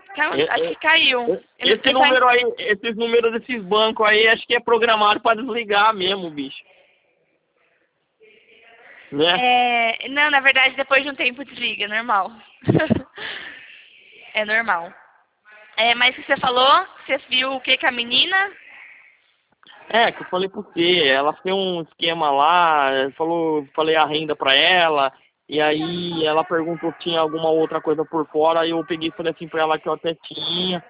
Acho que caiu. Esse número aí, esses números desses bancos aí, acho que é programado para desligar mesmo, bicho. Né? Não, na verdade, depois de um tempo desliga, é normal. É normal. Mas que você falou? Você viu o que com a menina? Que eu falei por quê? Ela fez um esquema lá, falei a renda pra ela, e aí ela perguntou se tinha alguma outra coisa por fora, aí eu peguei e falei assim pra ela que eu até tinha.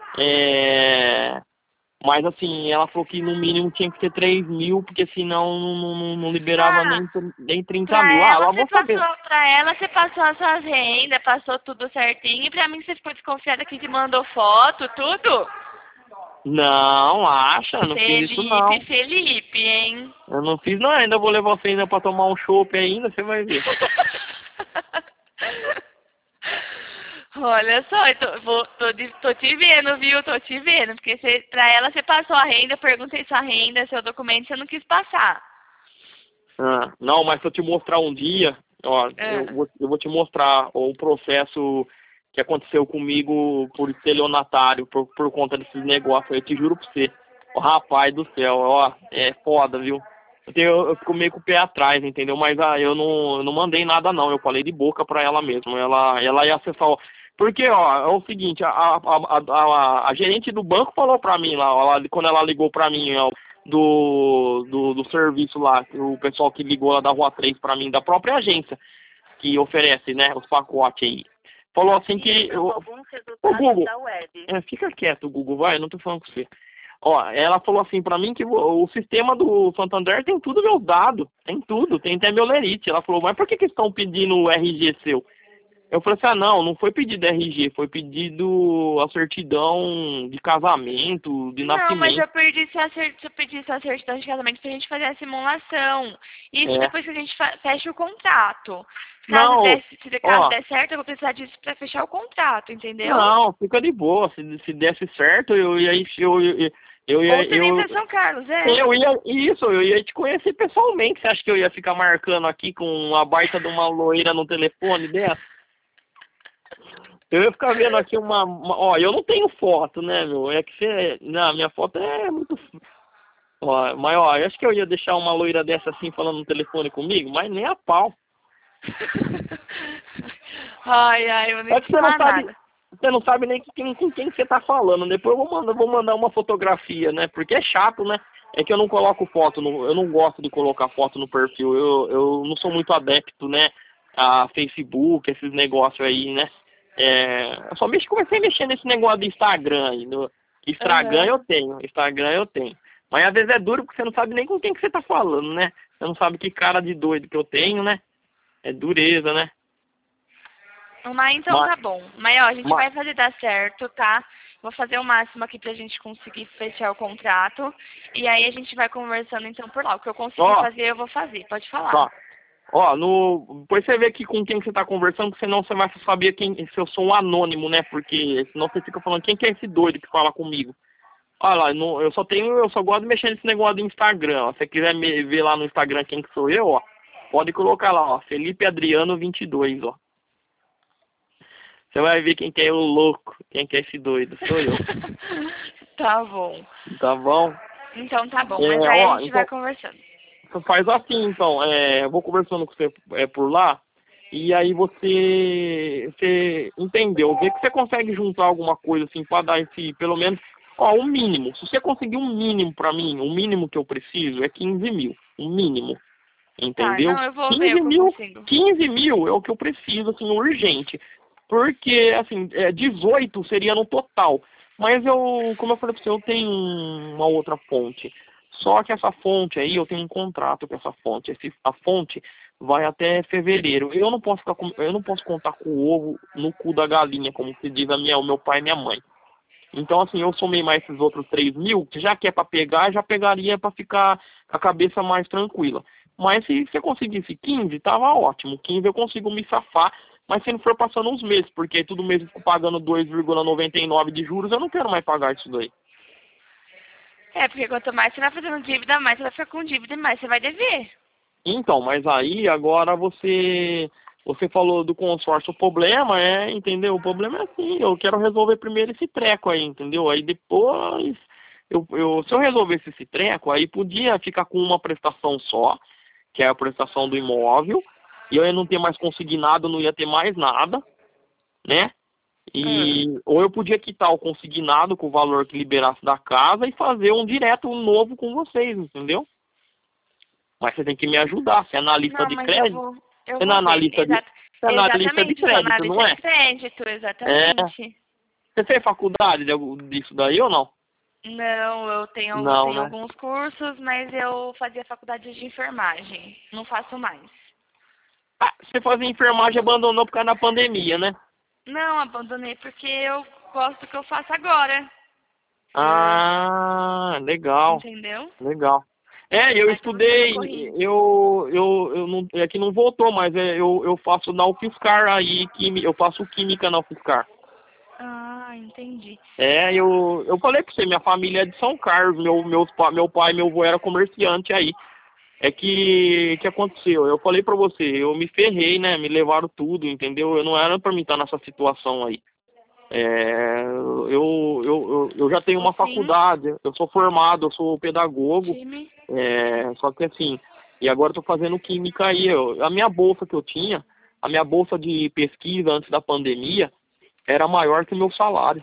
Mas assim, ela falou que no mínimo tinha que ser 3 mil, porque senão não liberava nem 30 mil. Ela vou saber. Pra ela, você passou as suas rendas, passou tudo certinho, e pra mim você ficou desconfiada que te mandou foto, tudo? Não, acha, não fiz isso não. Felipe, hein? Eu não fiz não, ainda vou levar você ainda pra tomar um chopp ainda, você vai ver. Olha só, tô te vendo, viu? Tô te vendo. Porque pra ela você passou a renda, eu perguntei sua renda, seu documento, você não quis passar. Não, mas se eu te mostrar um dia, ó, eu vou te mostrar o processo que aconteceu comigo por estelionatário, por conta desses negócios, eu te juro pra você. Ó, rapaz do céu, ó, é foda, viu? Eu fico meio com o pé atrás, entendeu? Mas eu não mandei nada não, eu falei de boca pra ela mesmo. Ela ia acessar. Porque, ó, é o seguinte, a gerente do banco falou pra mim lá, quando ela ligou pra mim, ó, do serviço lá, o pessoal que ligou lá da Rua 3 pra mim, da própria agência que oferece, né, os pacotes aí. Falou assim que... O Google, fica quieto, Google, vai, eu não tô falando com você. Ó, ela falou assim pra mim que o sistema do Santander tem tudo meus dados, tem tudo, tem até meu lerite. Ela falou, mas por que estão pedindo o RG seu? Eu falei assim, não foi pedido RG, foi pedido a certidão de casamento, de nascimento. Não, mas eu pedi sua certidão de casamento pra gente fazer a simulação. Isso depois que a gente fecha o contrato. Se der certo, eu vou precisar disso pra fechar o contrato, entendeu? Não, fica de boa. Se desse certo, eu ia em São Carlos, eu ia te conhecer pessoalmente. Você acha que eu ia ficar marcando aqui com uma baita de uma loira no telefone dessa? Eu ia ficar vendo aqui ó, eu não tenho foto, né, meu? É que você... Não, minha foto é muito... Ó, mas, ó, eu acho que eu ia deixar uma loira dessa assim falando no telefone comigo, mas nem a pau. Eu nem falar nada. Você não sabe nem com quem você tá falando. Depois eu vou mandar uma fotografia, né? Porque é chato, né? É que eu não coloco foto, eu não gosto de colocar foto no perfil. Eu não sou muito adepto, né? A Facebook, esses negócios aí, né? Eu só comecei a mexer nesse negócio de Instagram aí. Instagram eu tenho. Mas às vezes é duro porque você não sabe nem com quem que você tá falando, né? Você não sabe que cara de doido que eu tenho, né? É dureza, né? Mas então tá bom. Mas ó, a gente vai fazer dar certo, tá? Vou fazer o máximo aqui pra gente conseguir fechar o contrato. E aí a gente vai conversando então por lá. O que eu conseguir fazer, eu vou fazer. Pode falar. Tá. Ó, depois você vê aqui com quem você tá conversando, porque senão você vai saber se eu sou um anônimo, né? Porque senão você fica falando, quem que é esse doido que fala comigo? Olha lá, eu só gosto de mexer nesse negócio do Instagram, ó. Se você quiser ver lá no Instagram quem que sou eu, ó, pode colocar lá, ó, Felipe Adriano 22, ó. Você vai ver quem que é o louco, quem que é esse doido, sou eu. Tá bom. Tá bom? Então tá bom, mas aí a gente vai conversando. Faz assim, então, eu vou conversando com você por lá, e aí você entendeu, vê que você consegue juntar alguma coisa assim, pra dar pelo menos, ó, um mínimo. Se você conseguir um mínimo pra mim, o mínimo que eu preciso é 15 mil, um mínimo. Entendeu? Tá, não, eu vou ver o que eu consigo. 15 mil é o que eu preciso, assim, urgente. Porque, assim, 18 seria no total. Mas como eu falei pra você, eu tenho uma outra fonte. Só que essa fonte aí, eu tenho um contrato com essa fonte. A fonte vai até fevereiro. Eu não posso contar com o ovo no cu da galinha, como se diz o meu pai e minha mãe. Então, assim, eu somei mais esses outros 3 mil, que já que é pra pegar, já pegaria pra ficar com a cabeça mais tranquila. Mas se você conseguisse 15, tava ótimo. 15 eu consigo me safar, mas se não for passando uns meses, porque todo mês eu fico pagando 2,99 de juros, eu não quero mais pagar isso daí. Porque quanto mais você vai fazendo dívida, mais você vai ficar com dívida e mais você vai dever. Então, mas aí agora você você falou do consórcio, o problema é, entendeu? O problema é assim, eu quero resolver primeiro esse treco aí, entendeu? Aí depois, se eu resolvesse esse treco, aí podia ficar com uma prestação só, que é a prestação do imóvel, e eu ia não ter mais consignado, não ia ter mais nada, né? Ou eu podia quitar o consignado com o valor que liberasse da casa e fazer um direto novo com vocês, entendeu? Mas você tem que me ajudar, você é analista Não, de mas crédito? eu Você é vou ver. analista de, você é analista de Exatamente, sou crédito, não analista de é? crédito, É. exatamente. Você fez faculdade disso daí ou não? Não, eu Não, tenho né? alguns cursos, mas eu fazia faculdade de enfermagem. Não faço mais. Ah, você fazia enfermagem e abandonou por causa da pandemia, né? Não, abandonei porque eu gosto do que eu faço agora. Ah, legal, Entendeu? legal. É, eu Aí tô buscando estudei, corrida. eu não, é que não voltou, mas eu faço na UFSCar aí, eu faço química na UFSCar. Ah, entendi. É, eu falei pra você, minha família é de São Carlos, meu pai e meu avô era comerciante aí. É que aconteceu, eu falei pra você, eu me ferrei, né, me levaram tudo, entendeu? Eu não era pra mim estar nessa situação aí. É, eu já tenho uma Sim, faculdade, eu sou formado, eu sou pedagogo, time. só que assim, e agora eu tô fazendo química aí, a minha bolsa que eu tinha, a minha bolsa de pesquisa antes da pandemia, era maior que o meu salário.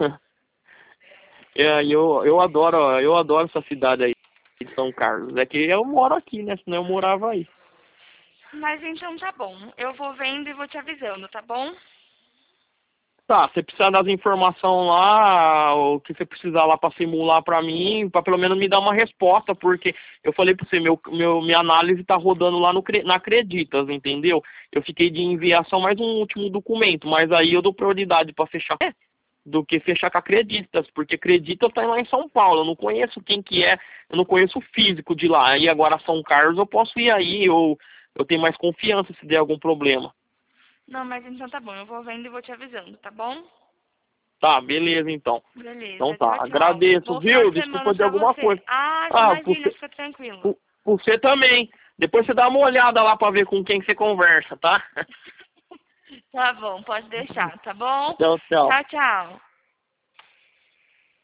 Eu adoro essa cidade aí de São Carlos. É que eu moro aqui, né? Senão eu morava aí. Mas então tá bom. Eu vou vendo e vou te avisando, tá bom? Tá, você precisa das informações lá, o que você precisar lá para simular para mim, para pelo menos me dar uma resposta, porque eu falei para você, minha análise tá rodando lá na Acreditas, entendeu? Eu fiquei de enviar só mais um último documento, mas aí eu dou prioridade para fechar do que fechar com a Acreditas, porque Acreditas tá lá em São Paulo, eu não conheço quem que é, eu não conheço o físico de lá, e agora São Carlos eu posso ir aí, eu tenho mais confiança se der algum problema. Não, mas então tá bom. Eu vou vendo e vou te avisando, tá bom? Tá, beleza então. Então Beleza, tá, tchau, tchau. agradeço, Bom final viu? de semana Desculpa de pra alguma você. coisa. Ah, Ah, imagina, fica tranquilo. por você também. Depois você dá uma olhada lá pra ver com quem você conversa, tá? Tá bom, pode deixar, tá bom? Então, tchau. Tchau, tchau.